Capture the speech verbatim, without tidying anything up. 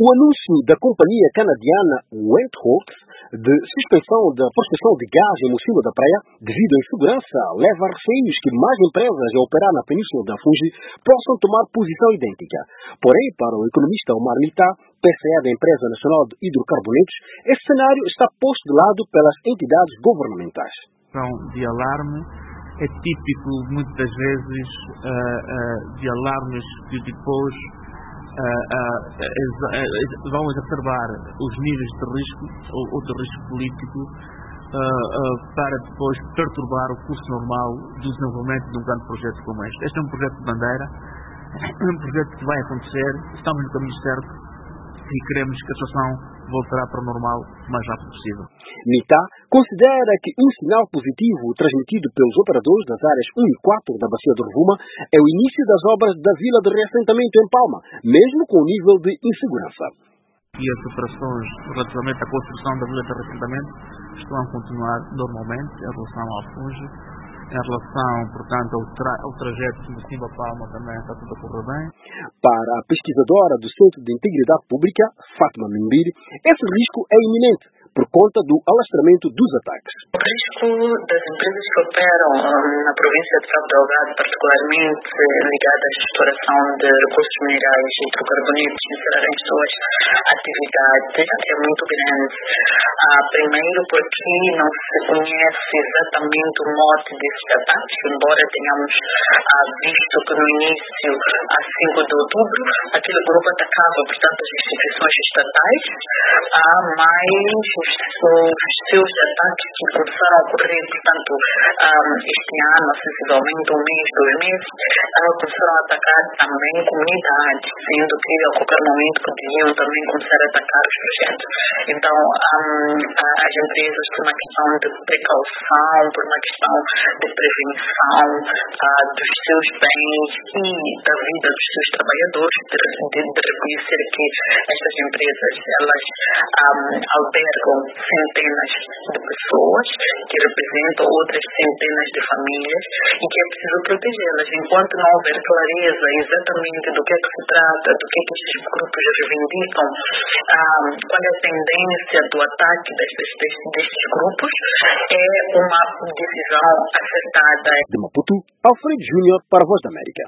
O anúncio da companhia canadiana Wentworth de suspensão da prospecção de gás emulsivo da praia devido à insegurança leva a receios que mais empresas a operar na Península da Fungi possam tomar posição idêntica. Porém, para o economista Omar Milta, P C E da Empresa Nacional de Hidrocarbonetos, esse cenário está posto de lado pelas entidades governamentais. De alarme é típico, muitas das vezes, uh, uh, de alarmes que depois Uh, uh, uh, uh, vão exacerbar os níveis de risco ou, ou de risco político uh, uh, para depois perturbar o curso normal do desenvolvimento de um grande projeto como este. Este é um projeto de bandeira, é um projeto que vai acontecer, estamos no caminho certo e queremos que a situação voltará para o normal o mais rápido possível. Milta considera que um sinal positivo transmitido pelos operadores das áreas um e quatro da Bacia do Rovuma é o início das obras da Vila de Reassentamento em Palma, mesmo com o nível de insegurança. E as operações relativamente à construção da Vila de Reassentamento estão a continuar normalmente em relação ao Fungi. Em relação, portanto, ao, tra ao trajeto de cima a Palma também está tudo a correr bem. Para a pesquisadora do Centro de Integridade Pública, Fátima Mimbiri, esse risco é iminente por conta do alastramento dos ataques. O risco das empresas que operam na província de Cabo Delgado, particularmente ligadas à exploração de recursos minerais e hidrocarbonetos, encerrarem suas atividades, é muito grande. Ah, primeiro porque não se conhece exatamente o mote desses ataques, embora tenhamos ah, visto que no início, a cinco de outubro, aquele grupo atacava, portanto, as instituições estatais, ah, mas os seus ataques que começaram a ocorrer, portanto, um, este ano, sensivelmente um mês, dois meses, uh, começaram a atacar também comunidades, sendo que a qualquer momento poderiam também começar a atacar os projetos. Então, um, as empresas, por uma questão de precaução, por uma questão de prevenção uh, dos seus bens e da vida dos seus trabalhadores, de, de, de reconhecer que estas empresas, elas um, albergam centenas de pessoas que representam outras centenas de famílias e que é preciso protegê-las. Enquanto não houver clareza exatamente do que é que se trata, do que é que estes grupos reivindicam, ah, qual é a tendência do ataque destes, destes, destes grupos, é uma decisão acertada. De Maputo, Alfredo Júnior para a Voz da América.